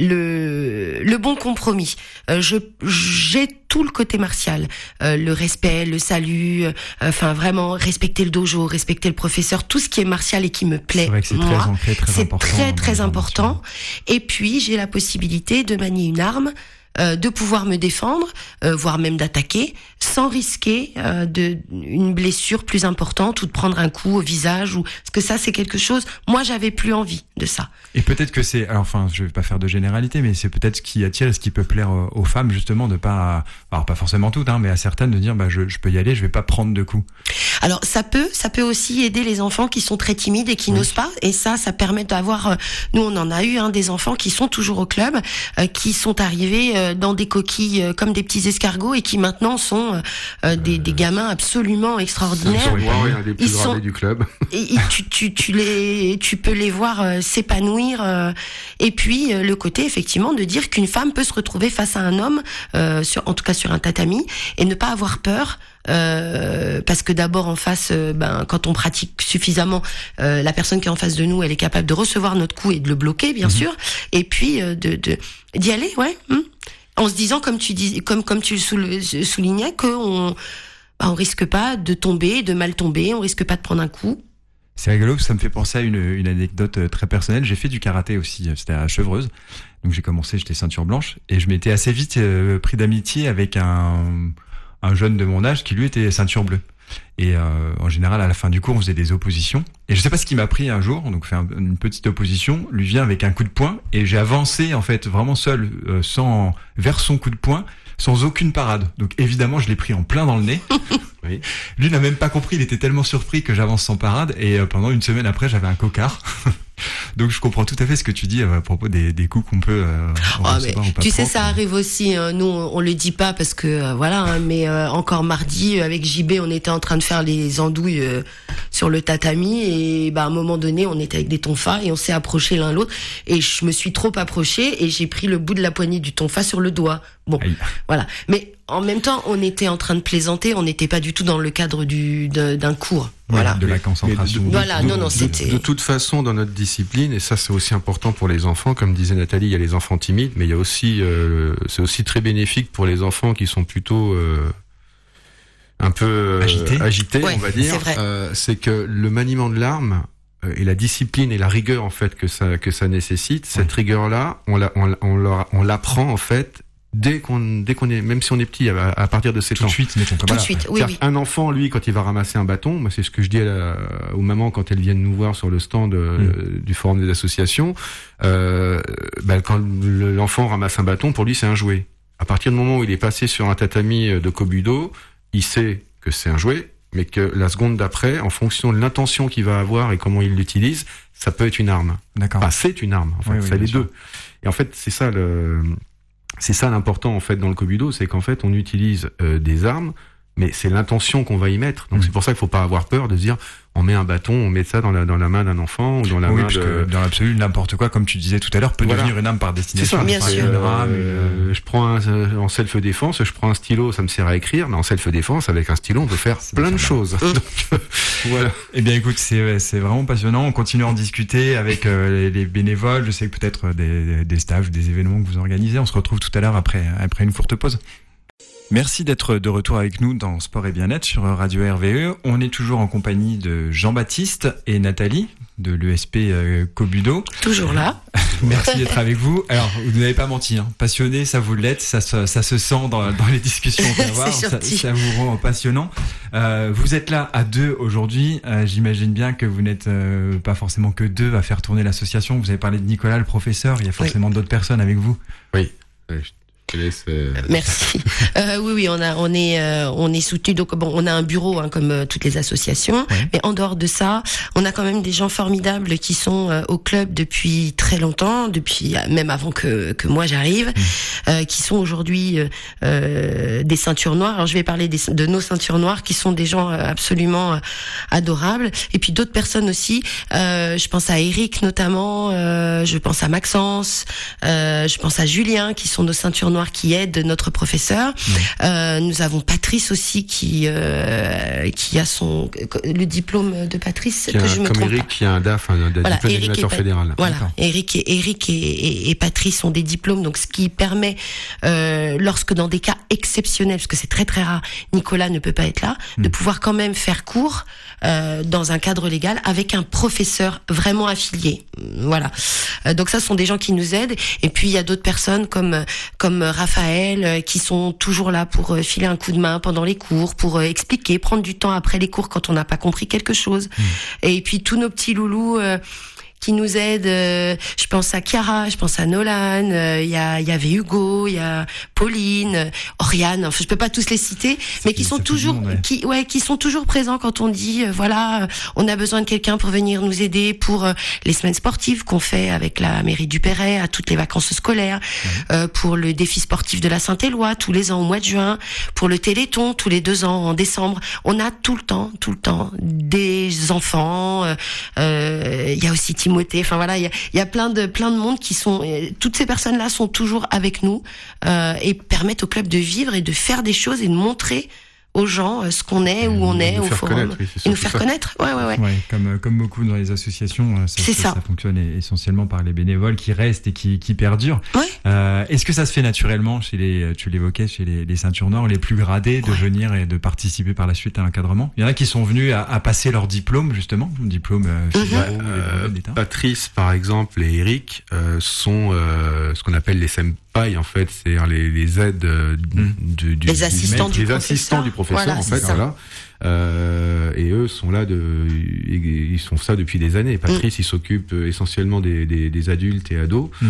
le le bon compromis. Euh, je j'ai tout le côté martial, euh, le respect, le salut, enfin euh, vraiment respecter le dojo, respecter le professeur, tout ce qui est martial et qui me plaît. C'est vrai que c'est moi, très ancré, très c'est important. très très important. Et puis j'ai la possibilité de manier une arme, euh, de pouvoir me défendre, euh, voire même d'attaquer, sans risquer euh, de une blessure plus importante ou de prendre un coup au visage, ou parce que ça c'est quelque chose. Moi j'avais plus envie de ça. Et peut-être que c'est, alors, enfin, je vais pas faire de généralité, mais c'est peut-être ce qui attire et ce qui peut plaire aux femmes, justement, de pas, alors pas forcément toutes, hein, mais à certaines, de dire, bah, je, je peux y aller, je vais pas prendre de coups. Alors, ça peut, ça peut aussi aider les enfants qui sont très timides et qui oui. n'osent pas, et ça, ça permet d'avoir, euh, nous, on en a eu, hein, des enfants qui sont toujours au club, euh, qui sont arrivés euh, dans des coquilles euh, comme des petits escargots et qui maintenant sont euh, des, euh, des gamins absolument extraordinaires. Ils sont, des plus ils sont, du club. Et, et tu, tu, tu les, tu peux les voir euh, s'épanouir. Euh, et puis euh, le côté effectivement de dire qu'une femme peut se retrouver face à un homme, euh, sur, en tout cas sur un tatami, et ne pas avoir peur. Euh, parce que d'abord en face, euh, ben quand on pratique suffisamment, euh, la personne qui est en face de nous, elle est capable de recevoir notre coup et de le bloquer, bien mmh. sûr. Et puis euh, de, de d'y aller, ouais. Mmh. En se disant, comme tu dis, comme comme tu le soulignais, que on, ben, on risque pas de tomber, de mal tomber, on risque pas de prendre un coup. C'est rigolo, ça me fait penser à une, une anecdote très personnelle. J'ai fait du karaté aussi, c'était à Chevreuse. Donc j'ai commencé, j'étais ceinture blanche, et je m'étais assez vite euh, pris d'amitié avec un, un jeune de mon âge qui lui était ceinture bleue. Et euh, en général, à la fin du cours, on faisait des oppositions. Et je sais pas ce qui m'a pris un jour, donc fait un, une petite opposition, lui vient avec un coup de poing, et j'ai avancé en fait vraiment seul, euh, sans vers son coup de poing, sans aucune parade. Donc évidemment, je l'ai pris en plein dans le nez. Oui. Lui n'a même pas compris, il était tellement surpris que j'avance sans parade, et euh, pendant une semaine après, j'avais un cocard. Donc je comprends tout à fait ce que tu dis à propos des, des coups qu'on peut euh, oh, mais tu sais, ça arrive aussi, hein. Nous on, on le dit pas parce que euh, voilà, hein, mais euh, encore mardi avec J B, on était en train de faire les andouilles euh, sur le tatami, et bah à un moment donné on était avec des tonfas et on s'est approchés l'un l'autre, et je me suis trop approchée et j'ai pris le bout de la poignée du tonfa sur le doigt. Bon, Aïe. Voilà. Mais en même temps, on était en train de plaisanter, on n'était pas du tout dans le cadre du de, d'un cours. Voilà. De la concentration. De, de, voilà, de, non, non, de, c'était. De toute façon, dans notre discipline, et ça c'est aussi important pour les enfants, comme disait Nathalie, il y a les enfants timides, mais il y a aussi, euh, c'est aussi très bénéfique pour les enfants qui sont plutôt euh, un peu euh, agités, agités ouais, on va dire. C'est vrai. Euh, c'est que le maniement de l'arme euh, et la discipline et la rigueur en fait que ça que ça nécessite, cette ouais. rigueur-là, on la, on, on, leur, on l'apprend en fait. Dès qu'on, dès qu'on est, même si on est petit, à, à partir de sept ans. Tout de suite, mettons Tout de suite, oui, oui. Un enfant, lui, quand il va ramasser un bâton, moi, c'est ce que je dis à la, aux mamans quand elles viennent nous voir sur le stand euh, mmh. du forum des associations, euh, bah, quand le, l'enfant ramasse un bâton, pour lui, c'est un jouet. À partir du moment où il est passé sur un tatami de kobudo, il sait que c'est un jouet. mais que la seconde d'après, en fonction de l'intention qu'il va avoir et comment il l'utilise, ça peut être une arme. D'accord. Enfin, c'est une arme. En fait, oui, oui, ça les sûr. deux. Et en fait, c'est ça le, c'est ça l'important en fait dans le Kobudo, c'est qu'en fait, on utilise euh, des armes, mais c'est l'intention qu'on va y mettre. Donc mmh. c'est pour ça qu'il faut pas avoir peur de se dire, on met un bâton, on met ça dans la dans la main d'un enfant ou dans la oui, main parce de. Que dans l'absolu, n'importe quoi, comme tu disais tout à l'heure, peut Voilà. devenir une arme par destination. C'est ça. Bien par sûr. une rame, Euh, une- je prends un, euh, en self-défense, je prends un stylo, ça me sert à écrire, mais en self-défense, avec un stylo, on peut faire C'est plein de ça. choses. Donc, euh, voilà. Eh bien, écoute, c'est c'est vraiment passionnant. On continue à en discuter avec euh, les, les bénévoles. Je sais que peut-être des, des stages, des événements que vous organisez. On se retrouve tout à l'heure après après une courte pause. Merci d'être de retour avec nous dans Sport et Bien-être sur Radio R V E. On est toujours en compagnie de Jean-Baptiste et Nathalie de l'E S P euh, Kobudo. Toujours là. Merci d'être avec vous. Alors, vous n'avez pas menti, hein. Passionné, ça vous l'êtes, ça se, ça se sent dans, dans les discussions qu'on va avoir. C'est Ça, gentil. ça vous rend passionnant. Euh, vous êtes là à deux aujourd'hui. Euh, j'imagine bien que vous n'êtes euh, pas forcément que deux à faire tourner l'association. Vous avez parlé de Nicolas, le professeur. Il y a forcément d'autres personnes avec vous. Oui. Ouais, je te laisse. Euh... Merci. Euh, oui, oui, on a, on est, euh, on est soutenu. Donc bon, on a un bureau hein, comme euh, toutes les associations. Ouais. Mais en dehors de ça, on a quand même des gens formidables qui sont euh, au club depuis très longtemps, depuis euh, même avant que que moi j'arrive, Mmh. euh, qui sont aujourd'hui euh, euh, des ceintures noires. Alors je vais parler des, de nos ceintures noires, qui sont des gens euh, absolument euh, adorables. Et puis d'autres personnes aussi. Euh, je pense à Eric notamment. Euh, je pense à Maxence. Euh, je pense à Julien, qui sont nos ceintures noires qui aident notre professeur. Mmh. Euh, nous avons Patrice aussi qui euh, qui a son le diplôme de Patrice Qui a, que je me comme trompe Eric, pas. qui a un D A F, un, un Voilà, diplôme Eric d'animateur et Pa- fédéral. Voilà, D'accord. Eric et Eric et, et, et Patrice ont des diplômes, donc ce qui permet, euh, lorsque dans des cas exceptionnels, parce que c'est très très rare, Nicolas ne peut pas être là, Mm. de pouvoir quand même faire cours euh, dans un cadre légal avec un professeur vraiment affilié. Voilà. Euh, donc ça, ce sont des gens qui nous aident. Et puis il y a d'autres personnes comme comme Raphaël euh, qui sont toujours là pour euh, filer un coup de main pendant les cours, pour euh, expliquer, prendre du temps après les cours quand on n'a pas compris quelque chose. Mm. Et puis tous nos petits loulous euh, qui nous aident. euh, je pense à Chiara, je pense à Nolan. euh, Il y a, il y avait Hugo, il y a Pauline, euh, Oriane. Enfin, je peux pas tous les citer, mais qui ça sont fait du toujours, monde, ouais. qui, ouais, qui sont toujours présents quand on dit, euh, voilà, euh, on a besoin de quelqu'un pour venir nous aider pour euh, les semaines sportives qu'on fait avec la mairie du Perret, à toutes les vacances scolaires, euh, pour le défi sportif de la Saint-Éloi tous les ans au mois de juin, pour le Téléthon tous les deux ans en décembre. On a tout le temps, tout le temps des enfants. euh, euh, Il y a aussi Timothée. Enfin voilà, il y a, il y a plein de plein de monde qui sont. euh, Toutes ces personnes-là sont toujours avec nous euh, et permettent au club de vivre et de faire des choses et de montrer aux gens euh, ce qu'on est, où on Et est, nous au faire forum, connaître, oui, c'est et nous surtout faire ça. connaître. Ouais, ouais, ouais. Ouais, comme comme beaucoup dans les associations, euh, ça, C'est ça, ça. ça fonctionne essentiellement par les bénévoles qui restent et qui qui perdurent. Ouais. Euh, Est-ce que ça se fait naturellement chez les, tu l'évoquais, chez les, les ceintures noires, les plus gradés, de Ouais. venir et de participer par la suite à l'encadrement? Il y en a qui sont venus à, à passer leur diplôme justement, diplôme euh, fédéraux, les Euh, brevets d'État. Patrice, par exemple, et Eric euh, sont euh, ce qu'on appelle les senpai, en fait, c'est-à-dire les, les aides euh, Mm. du, du, Les du assistants maître, du les professeur. assistants du professeur, Voilà, en c'est fait, ça. voilà. Euh, et eux sont là de, ils ils font ça depuis des années. Patrice, il s'occupe essentiellement des, des, des adultes et ados. Mm.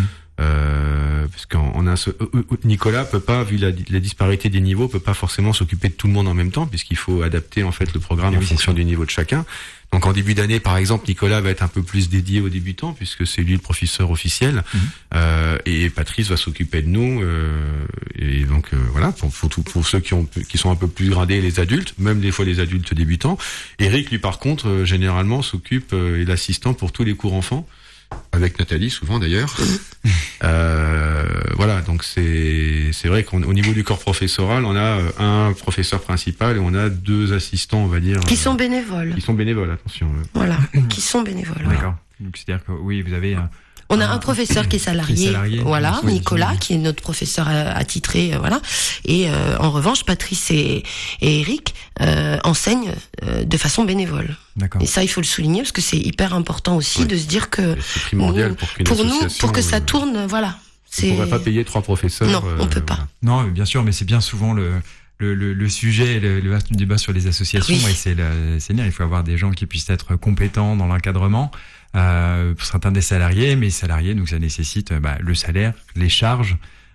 Euh, parce qu'en un seul- euh, euh, Nicolas peut pas, vu la, la disparité des niveaux, peut pas forcément s'occuper de tout le monde en même temps, puisqu'il faut adapter en fait le programme Et en oui, c'est fonction sûr. du niveau de chacun. Donc en début d'année, par exemple, Nicolas va être un peu plus dédié aux débutants, puisque c'est lui le professeur officiel, Mhm. euh, et Patrice va s'occuper de nous. Euh, et donc euh, voilà, pour, pour, tout- pour ceux qui ont qui sont un peu plus gradés, les adultes, même des fois les adultes débutants. Eric, lui, par contre, euh, généralement s'occupe euh, est l'assistant pour tous les cours enfants. Avec Nathalie, souvent d'ailleurs. euh, voilà, donc c'est c'est vrai qu'au niveau du corps professoral, on a euh, un professeur principal et on a deux assistants, on va dire. Qui euh, sont bénévoles. qui sont bénévoles, attention. euh. Voilà, qui sont bénévoles. ouais. D'accord. Donc c'est-à-dire que oui, vous avez un, On a Ah, un professeur qui est salarié, qui est salarié, voilà, oui, Nicolas, oui. qui est notre professeur euh, attitré, euh, voilà. Et euh, en revanche, Patrice et, et Eric euh, enseignent euh, de façon bénévole. d'accord. Et ça, il faut le souligner parce que c'est hyper important aussi Oui. de se dire que C'est primordial nous, pour qu'une pour nous, association, pour que ça euh, tourne, voilà. On ne pourrait pas payer trois professeurs. Non, on peut pas. Non, mais bien sûr, mais c'est bien souvent le le, le, le sujet, le, le vaste débat sur les associations, Oui. et c'est le- c'est bien. Il faut avoir des gens qui puissent être compétents dans l'encadrement. Euh, pour certains des salariés, mais les salariés, donc ça nécessite euh, bah, le salaire, les charges,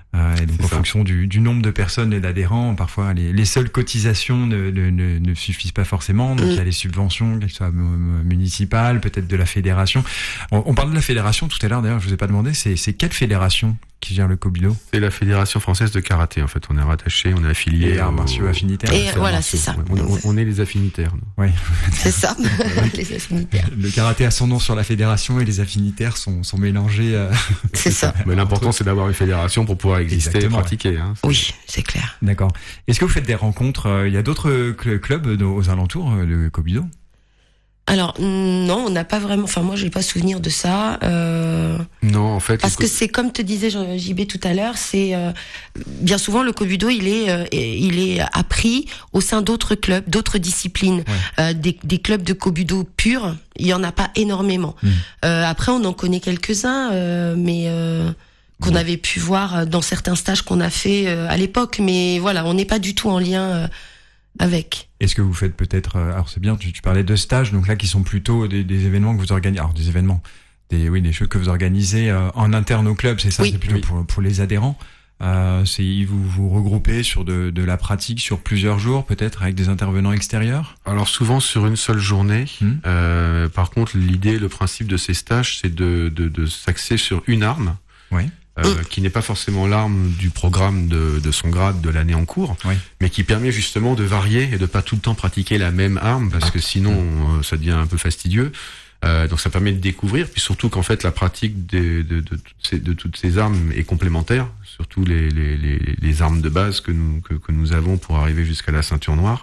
Euh, et donc C'est en ça. fonction du, du nombre de personnes et d'adhérents, parfois les, les seules cotisations ne, ne, ne, ne suffisent pas forcément. Donc il y a les subventions, qu'elles soient municipales, peut-être de la fédération. On, on parle de la fédération tout à l'heure. D'ailleurs, je vous ai pas demandé. C'est, c'est quelle fédération qui gère le Kobudo? C'est la Fédération française de karaté. En fait, on est rattaché, on est affilié. Les arts au- martiaux affinitaires. Et aux arts voilà, martiaux. c'est ça. Ouais, On, on- on est les affinitaires. nous. Oui. C'est ça, les affinitaires. Le karaté a son nom sur la fédération et les affinitaires sont, sont mélangés. Euh... C'est ça. Mais l'important, c'est d'avoir une fédération pour pouvoir exister Exactement, et pratiquer. Hein. C'est- Oui, c'est clair. D'accord. Est-ce que vous faites des rencontres? euh, Il y a d'autres cl- clubs de- aux alentours euh, de Kobudo? Alors non, on n'a pas vraiment. Enfin, moi, j'ai pas souvenir de ça. Euh... Non, en fait. Parce le que c'est comme te disait Jean- J B tout à l'heure, c'est euh, bien souvent le Kobudo, il est euh, il est appris au sein d'autres clubs, d'autres disciplines, Ouais. euh, des, des clubs de Kobudo purs. Il y en a pas énormément. Mmh. Euh, après, on en connaît quelques-uns, euh, mais euh, qu'on Ouais. avait pu voir dans certains stages qu'on a fait euh, à l'époque. Mais voilà, on n'est pas du tout en lien euh, avec. Est-ce que vous faites peut-être, euh, alors c'est bien, tu, tu parlais de stages, donc là qui sont plutôt des, des événements que vous organisez, alors des événements, des oui, des choses que vous organisez euh, en interne au club, c'est ça, Oui. c'est plutôt Oui. pour pour les adhérents. Euh, c'est vous vous regroupez sur de de la pratique sur plusieurs jours, peut-être avec des intervenants extérieurs. Alors souvent sur une seule journée. Mmh. Euh, par contre, l'idée, le principe de ces stages, c'est de, de, de s'axer sur une arme. Oui. Euh, qui n'est pas forcément l'arme du programme de, de son grade de l'année en cours, Oui. mais qui permet justement de varier et de pas tout le temps pratiquer la même arme, parce que sinon euh, ça devient un peu fastidieux. Euh, donc ça permet de découvrir, puis surtout qu'en fait la pratique de, de, de, toutes, ces, de toutes ces armes est complémentaire, surtout les, les, les, les armes de base que nous, que, que nous avons pour arriver jusqu'à la ceinture noire.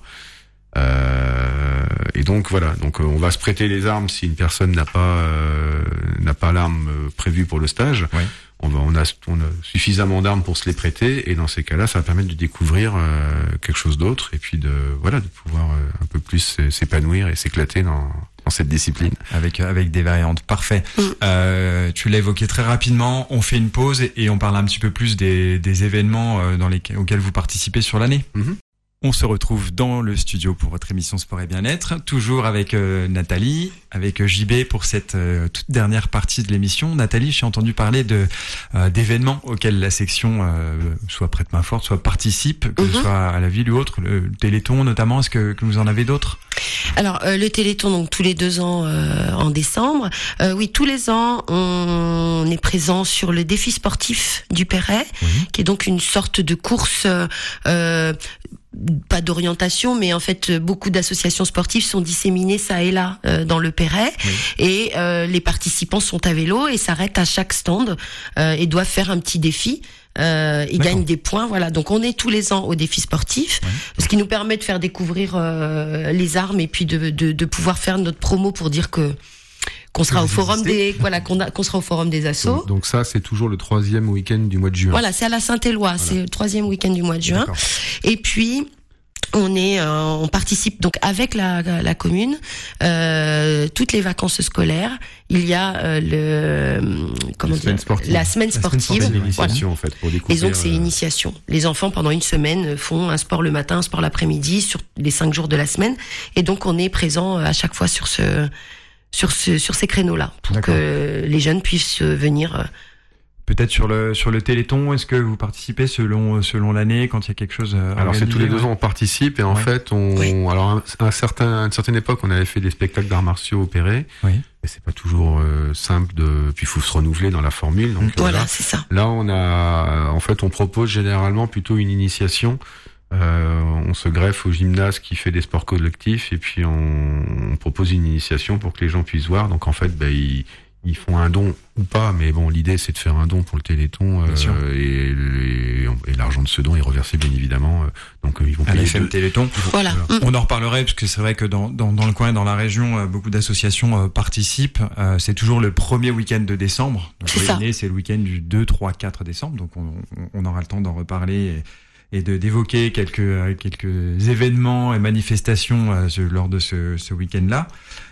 Euh, et donc voilà, donc on va se prêter les armes si une personne n'a pas euh, n'a pas l'arme euh, prévue pour le stage. Oui. On va, on a, on a suffisamment d'armes pour se les prêter, et dans ces cas-là, ça va permettre de découvrir euh, quelque chose d'autre, et puis de voilà, de pouvoir euh, un peu plus s'épanouir et s'éclater dans, dans cette discipline. Avec avec des variantes. Parfait. Mmh. Euh, tu l'as évoqué très rapidement. On fait une pause et, et on parle un petit peu plus des des événements euh, dans les auxquels vous participez sur l'année. Mmh. On se retrouve dans le studio pour votre émission Sport et Bien-être, toujours avec euh, Nathalie, avec euh, J B pour cette euh, toute dernière partie de l'émission. Nathalie, j'ai entendu parler de euh, d'événements auxquels la section euh, soit prête main forte, soit participe, que Mhm. ce soit à la ville ou autre, le Téléthon notamment. Est-ce que, que vous en avez d'autres? Alors euh, le Téléthon, donc tous les deux ans euh, en décembre. Euh, oui, tous les ans on est présent sur le défi sportif du Perret, Oui. qui est donc une sorte de course. Euh, euh, pas d'orientation, mais en fait beaucoup d'associations sportives sont disséminées ça et là euh, dans le Perret, Oui. et euh, les participants sont à vélo et s'arrêtent à chaque stand euh, et doivent faire un petit défi. Euh, et D'accord. gagnent des points, voilà. Donc on est tous les ans au défi sportif, Ouais. ce qui nous permet de faire découvrir euh, les armes et puis de, de, de pouvoir faire notre promo pour dire que qu'on sera Que au vous forum existez. des voilà qu'on a, qu'on sera au forum des assos. Donc, donc ça, c'est toujours le troisième week-end du mois de juin. Voilà, c'est à la Saint-Éloi, c'est le troisième week-end du mois de juin. D'accord. Et puis on est, euh, on participe donc avec la, la commune euh, toutes les vacances scolaires. Il y a euh, le comment La semaine dire sportive. la semaine La semaine sportive. sportive, C'est Voilà. l'initiation en fait pour Et découvrir. donc c'est euh, initiation. Les enfants pendant une semaine font un sport le matin, un sport l'après-midi sur les cinq jours de la semaine. Et donc on est présent à chaque fois sur ce sur ce sur ces créneaux-là pour D'accord. que les jeunes puissent venir. euh, Peut-être sur le sur le Téléthon, est-ce que vous participez selon selon l'année quand il y a quelque chose à Alors c'est tous les deux ans on participe, et en Ouais. fait on Oui. alors à un certain à une certaine époque on avait fait des spectacles d'arts martiaux au Perret, Oui. mais c'est pas toujours euh, simple de puis il faut se renouveler dans la formule, donc Mm. euh, Voilà, là, c'est ça. là on a en fait on propose généralement plutôt une initiation. Euh, on se greffe au gymnase qui fait des sports collectifs, et puis on, on propose une initiation pour que les gens puissent voir. Donc en fait ben, ils ils font un don ou pas, mais bon, l'idée c'est de faire un don pour le Téléthon, Bien sûr. euh, et, et, et l'argent de ce don est reversé bien évidemment. euh, donc euh, ils vont À payer la F M deux- Téléthon. Voilà. Mm. On en reparlerait parce que c'est vrai que dans, dans, dans le coin, dans la région, euh, beaucoup d'associations euh, participent. Euh, c'est toujours le premier week-end de décembre. Donc C'est ça. l'année, c'est le week-end du deux, trois, quatre décembre. Donc on, on, on aura le temps d'en reparler et, et de d'évoquer quelques euh, quelques événements et manifestations euh, ce- lors de ce, ce week-end-là.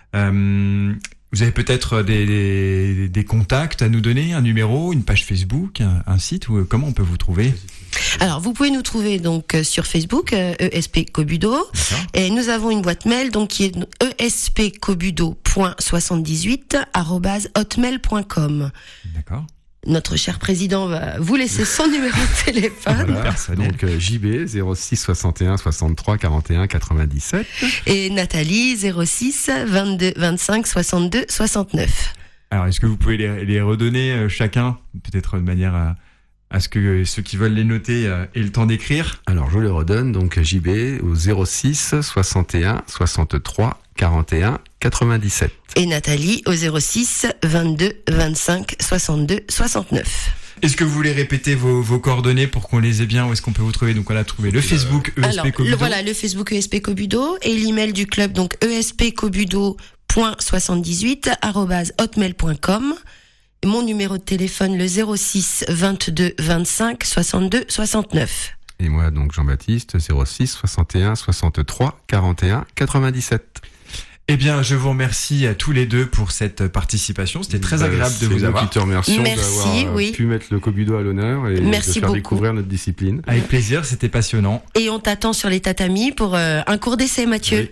Euh, vous avez peut-être des, des, des contacts à nous donner, un numéro, une page Facebook, un, un site, ou comment on peut vous trouver? Alors vous pouvez nous trouver donc euh, sur Facebook euh, E S P Kobudo, D'accord. et nous avons une boîte mail donc qui est e s p kobudo point soixante-dix-huit arobase hotmail point com. D'accord. notre cher président va vous laisser son numéro de téléphone. Voilà. Donc euh, J B zéro six soixante et un soixante-trois quarante et un quatre-vingt-dix-sept et Nathalie zéro six vingt-deux vingt-cinq soixante-deux soixante-neuf. Alors, est-ce que vous pouvez les, les redonner euh, chacun, peut-être de manière à, à ce que ceux qui veulent les noter euh, aient le temps d'écrire? Alors, je le redonne, donc J B au zéro six soixante et un soixante-trois quarante et un quatre-vingt-dix-sept. Et Nathalie au zéro six vingt-deux vingt-cinq soixante-deux soixante-neuf. Est-ce que vous voulez répéter vos, vos coordonnées pour qu'on les ait bien? Où est-ce qu'on peut vous trouver? Donc on a trouvé le Facebook E S P Cobudo. Le, voilà, le Facebook E S P Cobudo et l'email du club, donc e s p cobudo point soixante-dix-huit arobase hotmail point com. Et mon numéro de téléphone, le zéro six vingt-deux vingt-cinq soixante-deux soixante-neuf. Et moi, donc Jean-Baptiste, zéro six soixante et un soixante-trois quarante et un quatre-vingt-dix-sept. Eh bien, je vous remercie à tous les deux pour cette participation. C'était très agréable bah, de vous avoir. Nous qui te remercions Merci, d'avoir oui. pu mettre le Cobudo à l'honneur et Merci de faire beaucoup. découvrir notre discipline. Avec plaisir, c'était passionnant. Et on t'attend sur les tatamis pour euh, un cours d'essai, Mathieu. Oui.